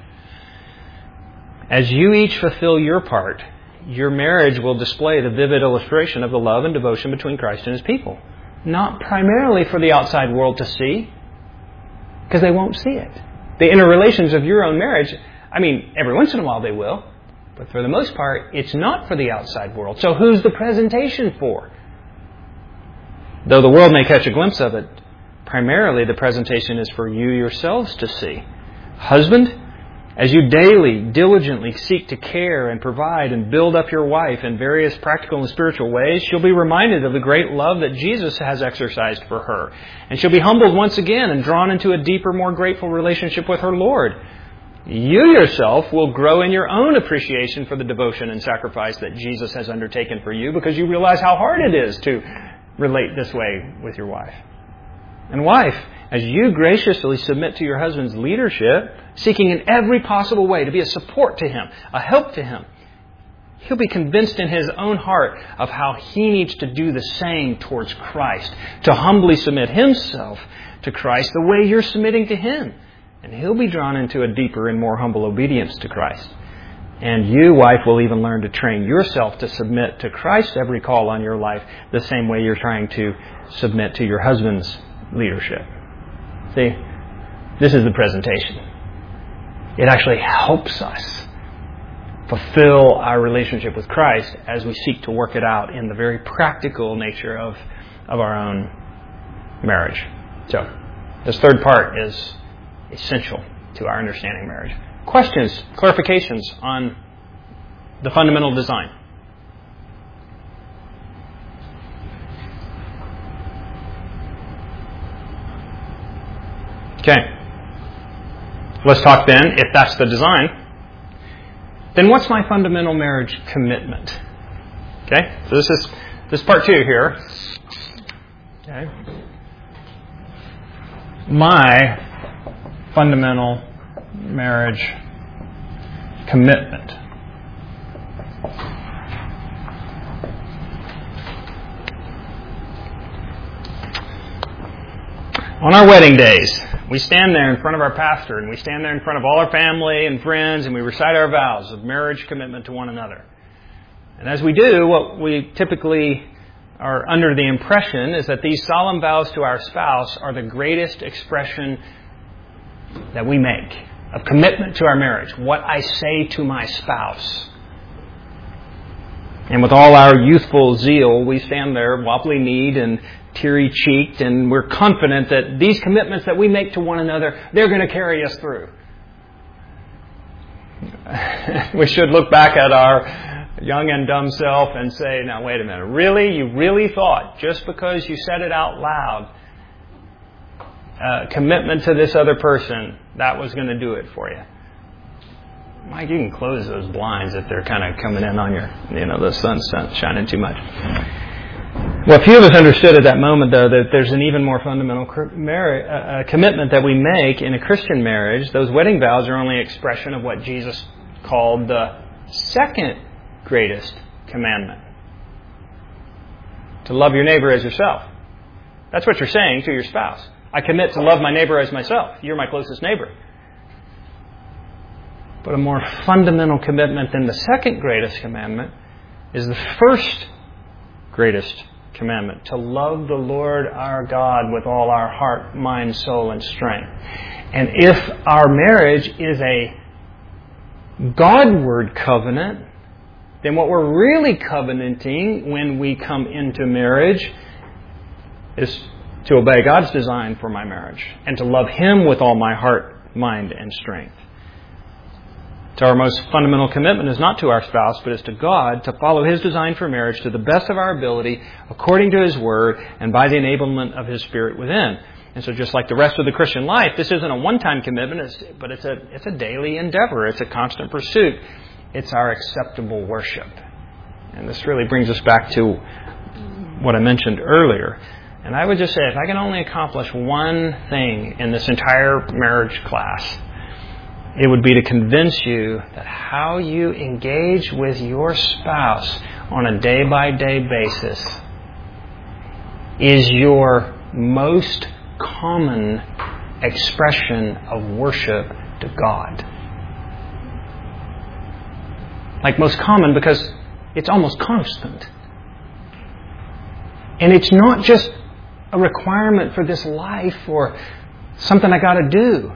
As you each fulfill your part, your marriage will display the vivid illustration of the love and devotion between Christ and His people. Not primarily for the outside world to see, because they won't see it. The interrelations of your own marriage, every once in a while they will, but for the most part, it's not for the outside world. So who's the presentation for? Though the world may catch a glimpse of it, primarily the presentation is for you yourselves to see. Husband, as you daily, diligently seek to care and provide and build up your wife in various practical and spiritual ways, she'll be reminded of the great love that Jesus has exercised for her. And she'll be humbled once again and drawn into a deeper, more grateful relationship with her Lord. You yourself will grow in your own appreciation for the devotion and sacrifice that Jesus has undertaken for you, because you realize how hard it is to relate this way with your wife. And wife, as you graciously submit to your husband's leadership, seeking in every possible way to be a support to him, a help to him, he'll be convinced in his own heart of how he needs to do the same towards Christ, to humbly submit himself to Christ the way you're submitting to Him. And he'll be drawn into a deeper and more humble obedience to Christ. And you, wife, will even learn to train yourself to submit to Christ's every call on your life the same way you're trying to submit to your husband's leadership. See, this is the presentation. It actually helps us fulfill our relationship with Christ as we seek to work it out in the very practical nature of our own marriage. So, this third part is essential to our understanding marriage. Questions, clarifications on the fundamental design. Okay. Let's talk then, if that's the design, then what's my fundamental marriage commitment? Okay, so this is part 2 here. Okay. My fundamental marriage commitment. On our wedding days, we stand there in front of our pastor, and we stand there in front of all our family and friends, and we recite our vows of marriage commitment to one another. And as we do, what we typically are under the impression is that these solemn vows to our spouse are the greatest expression that we make of commitment to our marriage. What I say to my spouse. And with all our youthful zeal, we stand there wobbly-kneed and teary-cheeked, and we're confident that these commitments that we make to one another, they're going to carry us through. We should look back at our young and dumb self and say, now wait a minute, really? You really thought just because you said it out loud, commitment to this other person, that was going to do it for you? Mike, you can close those blinds if they're kind of coming in on the sun's shining too much. Well, few of us understood at that moment, though, that there's an even more fundamental commitment that we make in a Christian marriage. Those wedding vows are only an expression of what Jesus called the second greatest commandment. To love your neighbor as yourself. That's what you're saying to your spouse. I commit to love my neighbor as myself. You're my closest neighbor. But a more fundamental commitment than the second greatest commandment is the first greatest commandment, to love the Lord our God with all our heart, mind, soul, and strength. And if our marriage is a Godward covenant, then what we're really covenanting when we come into marriage is to obey God's design for my marriage and to love Him with all my heart, mind, and strength. So our most fundamental commitment is not to our spouse, but is to God, to follow His design for marriage to the best of our ability, according to His Word, and by the enablement of His Spirit within. And so just like the rest of the Christian life, this isn't a one-time commitment, but it's a daily endeavor. It's a constant pursuit. It's our acceptable worship. And this really brings us back to what I mentioned earlier. And I would just say, if I can only accomplish one thing in this entire marriage class, it would be to convince you that how you engage with your spouse on a day-by-day basis is your most common expression of worship to God. Like most common because it's almost constant. And it's not just a requirement for this life or something I got to do.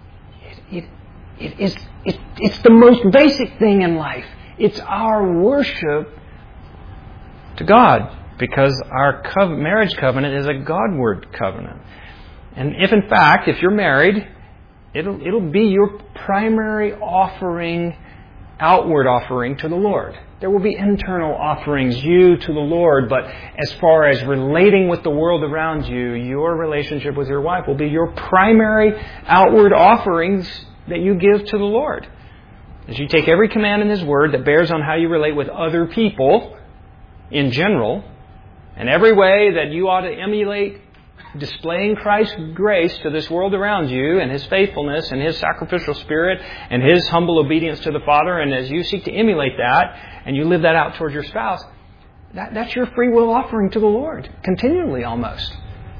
It's the most basic thing in life. It's our worship to God because our marriage covenant is a Godward covenant. And if in fact, if you're married, it'll be your primary offering, outward offering to the Lord. There will be internal offerings, you to the Lord, but as far as relating with the world around you, your relationship with your wife will be your primary outward offerings that you give to the Lord. As you take every command in His Word that bears on how you relate with other people in general, and every way that you ought to emulate displaying Christ's grace to this world around you and His faithfulness and His sacrificial spirit and His humble obedience to the Father, and as you seek to emulate that and you live that out towards your spouse, that's your free will offering to the Lord, continually almost.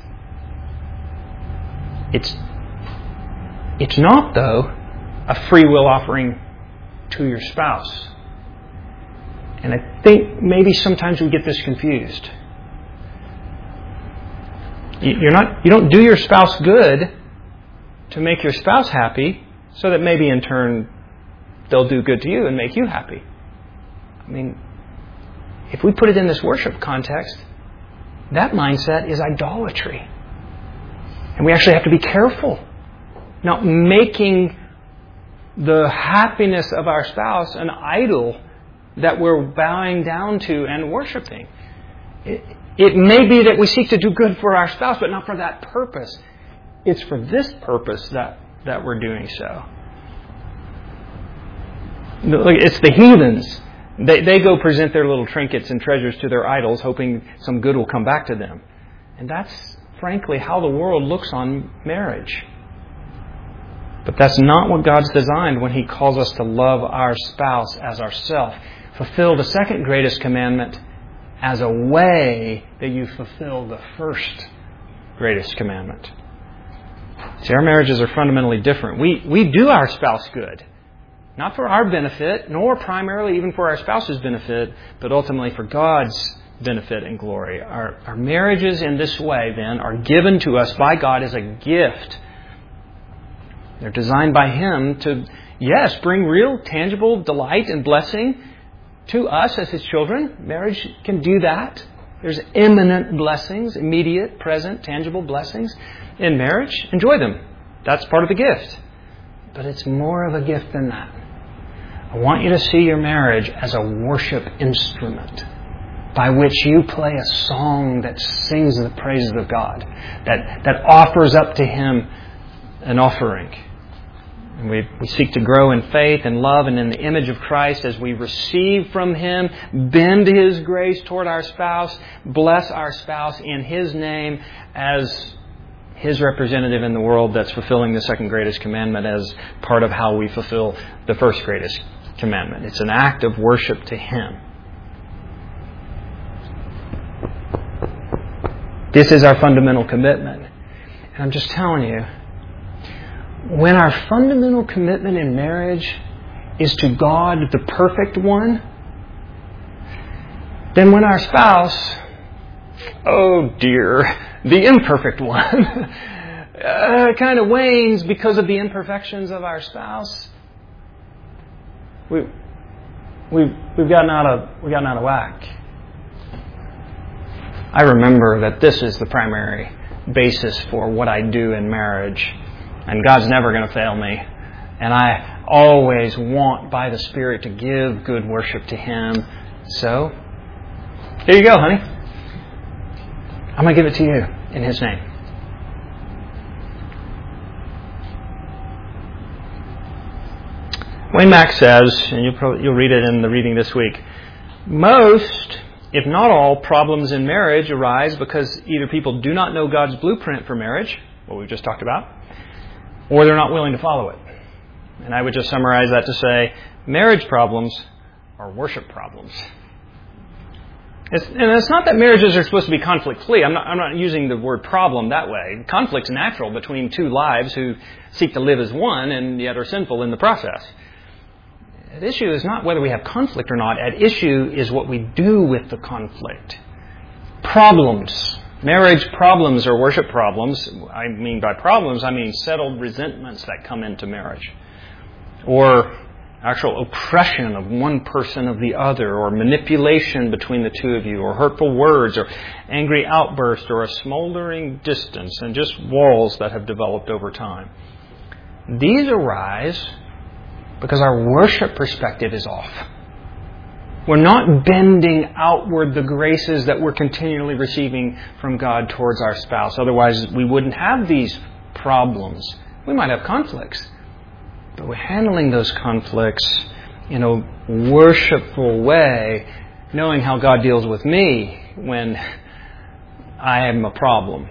It's not, though, a free will offering to your spouse. And I think maybe sometimes we get this confused. You don't do your spouse good to make your spouse happy so that maybe in turn they'll do good to you and make you happy. I mean, if we put it in this worship context, that mindset is idolatry. And we actually have to be careful not making the happiness of our spouse an idol that we're bowing down to and worshiping. It may be that we seek to do good for our spouse, but not for that purpose. It's for this purpose that we're doing so. It's the heathens. They go present their little trinkets and treasures to their idols, hoping some good will come back to them. And that's, frankly, how the world looks on marriage. But that's not what God's designed when He calls us to love our spouse as ourself. Fulfill the second greatest commandment as a way that you fulfill the first greatest commandment. See, our marriages are fundamentally different. We do our spouse good. Not for our benefit, nor primarily even for our spouse's benefit, but ultimately for God's benefit and glory. Our marriages in this way, then, are given to us by God as a gift. They're designed by Him to, yes, bring real, tangible delight and blessing to us as His children. Marriage can do that. There's imminent blessings, immediate, present, tangible blessings in marriage. Enjoy them. That's part of the gift. But it's more of a gift than that. I want you to see your marriage as a worship instrument by which you play a song that sings the praises of God, that offers up to Him an offering. And we seek to grow in faith and love and in the image of Christ as we receive from Him, bend His grace toward our spouse, bless our spouse in His name as His representative in the world that's fulfilling the second greatest commandment as part of how we fulfill the first greatest commandment. It's an act of worship to Him. This is our fundamental commitment. And I'm just telling you, when our fundamental commitment in marriage is to God, the perfect one, then when our spouse, oh dear, the imperfect one, kind of wanes because of the imperfections of our spouse, we've gotten out of whack. I remember that this is the primary basis for what I do in marriage. And God's never going to fail me. And I always want, by the Spirit, to give good worship to Him. So, here you go, honey. I'm going to give it to you in His name. Wayne Mack says, and you'll read it in the reading this week, most, if not all, problems in marriage arise because either people do not know God's blueprint for marriage, what we've just talked about, or they're not willing to follow it. And I would just summarize that to say, marriage problems are worship problems. And it's not that marriages are supposed to be conflict-free. I'm not using the word problem that way. Conflict's natural between two lives who seek to live as one and yet are sinful in the process. At issue is not whether we have conflict or not. At issue is what we do with the conflict. Problems. Marriage problems or worship problems. I mean by problems, I mean settled resentments that come into marriage. Or actual oppression of one person of the other, or manipulation between the two of you, or hurtful words, or angry outbursts, or a smoldering distance, and just walls that have developed over time. These arise because our worship perspective is off. We're not bending outward the graces that we're continually receiving from God towards our spouse. Otherwise, we wouldn't have these problems. We might have conflicts, but we're handling those conflicts in a worshipful way, knowing how God deals with me when I am a problem.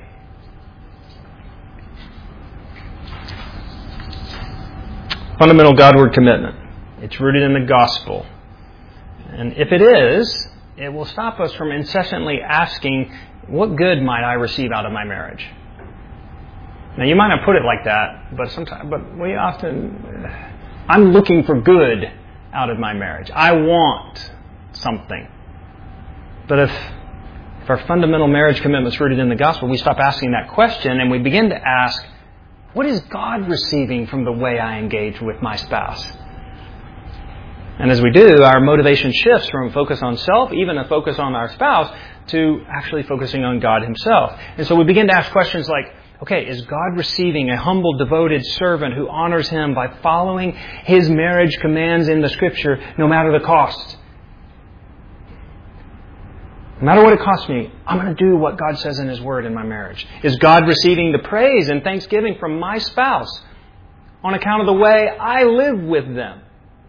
Fundamental Godward commitment. It's rooted in the gospel. And if it is, it will stop us from incessantly asking, what good might I receive out of my marriage? Now, you might not put it like that, but we often, I'm looking for good out of my marriage. I want something. But if our fundamental marriage commitment is rooted in the gospel, we stop asking that question and we begin to ask, what is God receiving from the way I engage with my spouse? And as we do, our motivation shifts from a focus on self, even a focus on our spouse, to actually focusing on God Himself. And so we begin to ask questions like, okay, is God receiving a humble, devoted servant who honors Him by following His marriage commands in the Scripture no matter the cost? No matter what it costs me, I'm going to do what God says in His Word in my marriage. Is God receiving the praise and thanksgiving from my spouse on account of the way I live with them?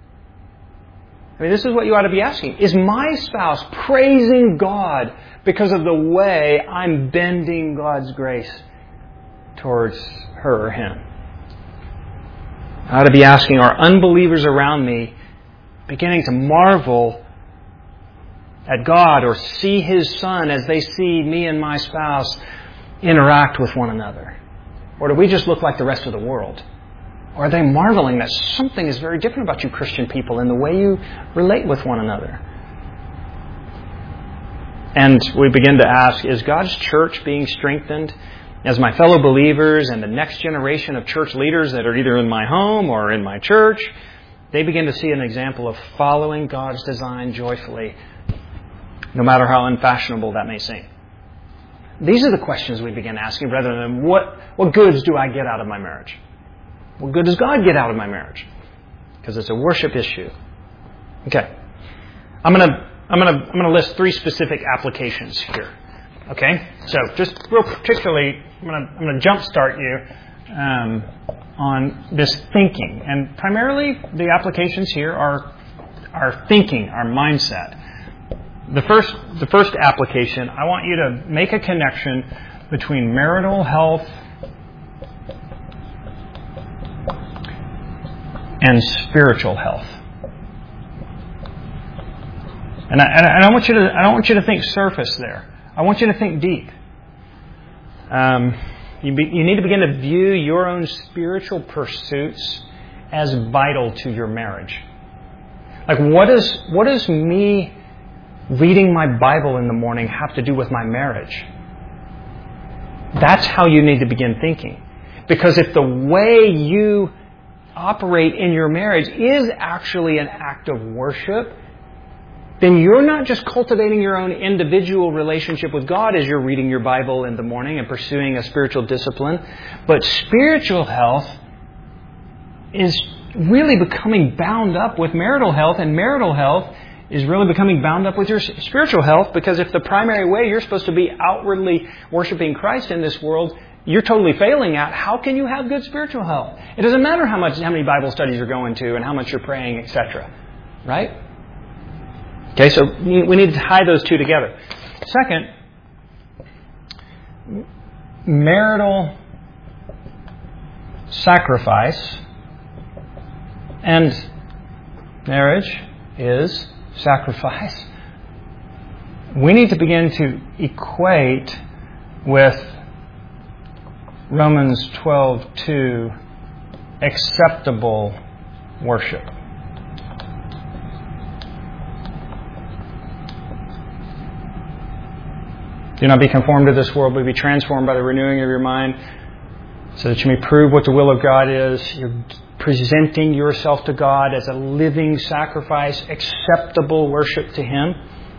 I mean, this is what you ought to be asking. Is my spouse praising God because of the way I'm bending God's grace towards her or him? I ought to be asking, are unbelievers around me beginning to marvel at God or see His Son as they see me and my spouse interact with one another? Or do we just look like the rest of the world? Or are they marveling that something is very different about you Christian people in the way you relate with one another? And we begin to ask, is God's church being strengthened as my fellow believers and the next generation of church leaders that are either in my home or in my church, they begin to see an example of following God's design joyfully, no matter how unfashionable that may seem? These are the questions we begin asking rather than what goods do I get out of my marriage? What good does God get out of my marriage? Because it's a worship issue. Okay. I'm gonna list 3 specific applications here. Okay? So just real particularly, I'm gonna jumpstart you on this thinking. And primarily the applications here are our thinking, our mindset. The first application, I want you to make a connection between marital health and spiritual health. And I don't want you to think surface there. I want you to think deep. You need to begin to view your own spiritual pursuits as vital to your marriage. Like, what does me reading my Bible in the morning have to do with my marriage? That's how you need to begin thinking. Because if the way you operate in your marriage is actually an act of worship, then you're not just cultivating your own individual relationship with God as you're reading your Bible in the morning and pursuing a spiritual discipline, but spiritual health is really becoming bound up with marital health, and marital health is really becoming bound up with your spiritual health, because if the primary way you're supposed to be outwardly worshiping Christ in this world, you're totally failing at, how can you have good spiritual health? It doesn't matter how many Bible studies you're going to and how much you're praying, etc. Right? Okay, so we need to tie those two together. Second, marital sacrifice, and marriage is sacrifice. We need to begin to equate with Romans 12:2, acceptable worship. Do not be conformed to this world, but be transformed by the renewing of your mind, so that you may prove what the will of God is. You're presenting yourself to God as a living sacrifice, acceptable worship to Him.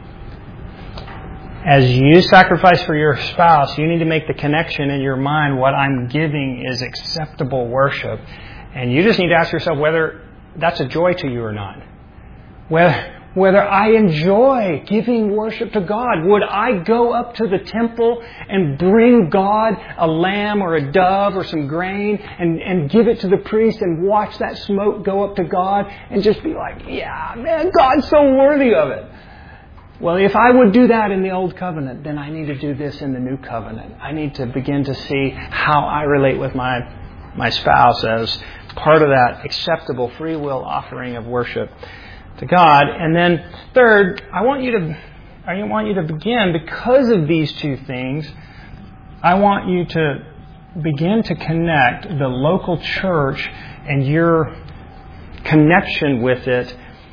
As you sacrifice for your spouse, you need to make the connection in your mind, what I'm giving is acceptable worship. And you just need to ask yourself whether that's a joy to you or not. Whether I enjoy giving worship to God. Would I go up to the temple and bring God a lamb or a dove or some grain and give it to the priest and watch that smoke go up to God and just be like, yeah, man, God's so worthy of it. Well, if I would do that in the Old Covenant, then I need to do this in the New Covenant. I need to begin to see how I relate with my spouse as part of that acceptable free will offering of worship to God. And then third, I want you to begin, because of these two things, I want you to begin to connect the local church and your connection with it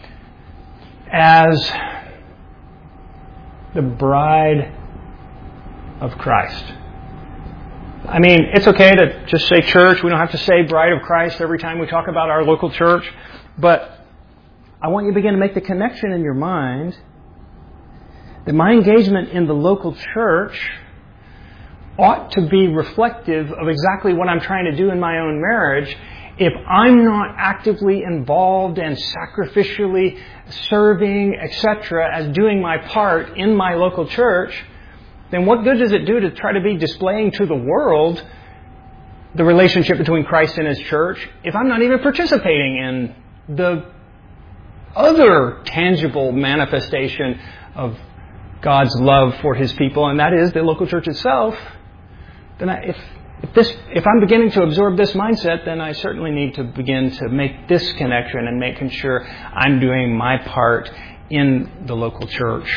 as the bride of Christ. I mean, it's okay to just say church. We don't have to say bride of Christ every time we talk about our local church. But I want you to begin to make the connection in your mind that my engagement in the local church ought to be reflective of exactly what I'm trying to do in my own marriage. if I'm not actively involved and sacrificially serving, etc., as doing my part in my local church, then what good does it do to try to be displaying to the world the relationship between Christ and His church if I'm not even participating in the other tangible manifestation of God's love for His people, and that is the local church itself? Then if I'm beginning to absorb this mindset, then I certainly need to begin to make this connection and making sure I'm doing my part in the local church.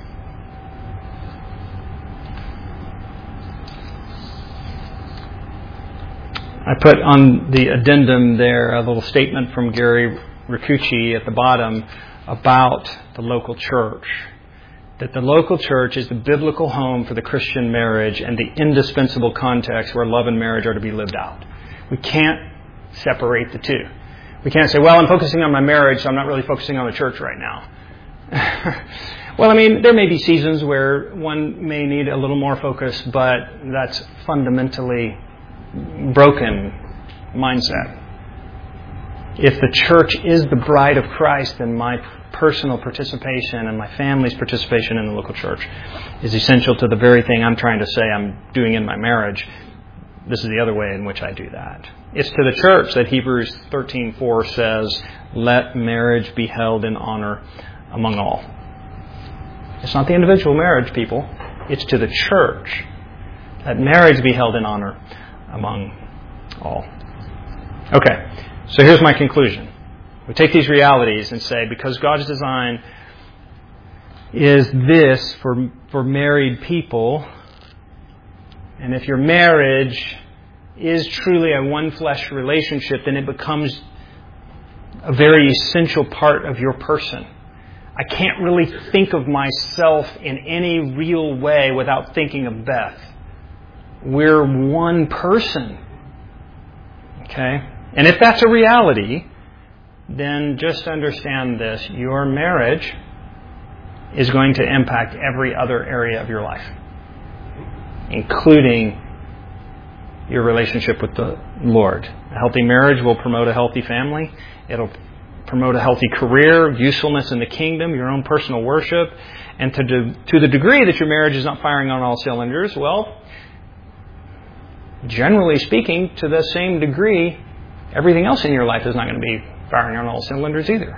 I put on the addendum there a little statement from Gary Ricucci at the bottom about the local church. That the local church is the biblical home for the Christian marriage and the indispensable context where love and marriage are to be lived out. We can't separate the two. We can't say, well, I'm focusing on my marriage, so I'm not really focusing on the church right now. Well, I mean, there may be seasons where one may need a little more focus, but that's fundamentally broken mindset. If the church is the bride of Christ, then my personal participation and my family's participation in the local church is essential to the very thing I'm trying to say I'm doing in my marriage. This is the other way in which I do that. It's to the church that Hebrews 13:4 says, let marriage be held in honor among all. It's not the individual marriage, people. It's to the church. Let marriage be held in honor among all. Okay, so here's my conclusion. We take these realities and say, because God's design is this for married people, and if your marriage is truly a one-flesh relationship, then it becomes a very essential part of your person. I can't really think of myself in any real way without thinking of Beth. We're one person. Okay? And if that's a reality, then just understand this. Your marriage is going to impact every other area of your life, including your relationship with the Lord. A healthy marriage will promote a healthy family. It'll promote a healthy career, usefulness in the kingdom, your own personal worship. And to the degree that your marriage is not firing on all cylinders, well, generally speaking, to the same degree, everything else in your life is not going to be firing on all cylinders either.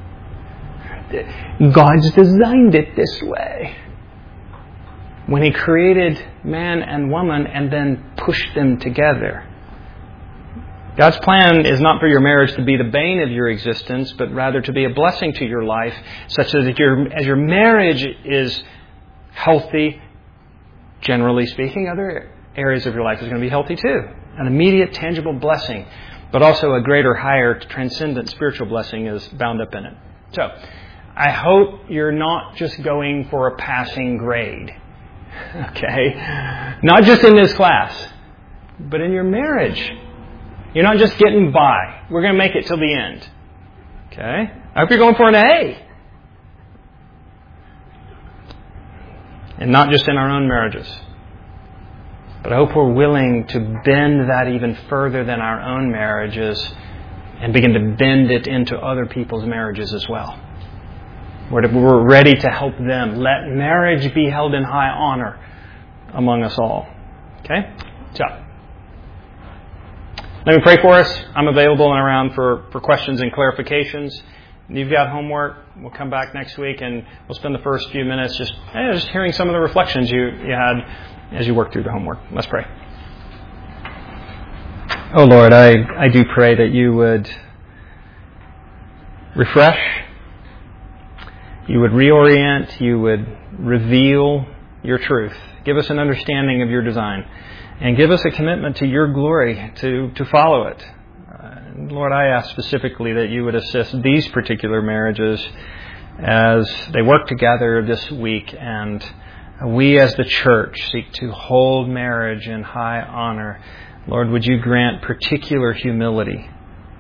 God's designed it this way. When He created man and woman and then pushed them together. God's plan is not for your marriage to be the bane of your existence, but rather to be a blessing to your life, such that as your marriage is healthy, generally speaking, other areas of your life is going to be healthy too. An immediate, tangible blessing, but also a greater, higher, transcendent spiritual blessing is bound up in it. So, I hope you're not just going for a passing grade. Okay? Not just in this class, but in your marriage. You're not just getting by. We're going to make it till the end. Okay? I hope you're going for an A. And not just in our own marriages. But I hope we're willing to bend that even further than our own marriages and begin to bend it into other people's marriages as well. We're ready to help them. Let marriage be held in high honor among us all. Okay? So, let me pray for us. I'm available and around for questions and clarifications. You've got homework. We'll come back next week and we'll spend the first few minutes just hearing some of the reflections you had as you work through the homework. Let's pray. Oh Lord, I do pray that you would refresh, you would reorient, you would reveal your truth. Give us an understanding of your design. And give us a commitment to your glory to follow it. Lord, I ask specifically that you would assist these particular marriages as they work together this week, and we as the church seek to hold marriage in high honor. Lord, would you grant particular humility?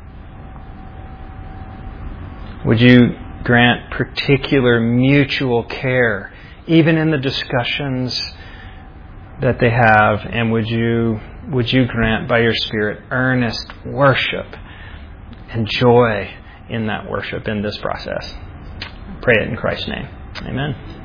Would you grant particular mutual care, even in the discussions that they have, and would you grant by your Spirit earnest worship and joy in that worship, in this process. Pray it in Christ's name. Amen.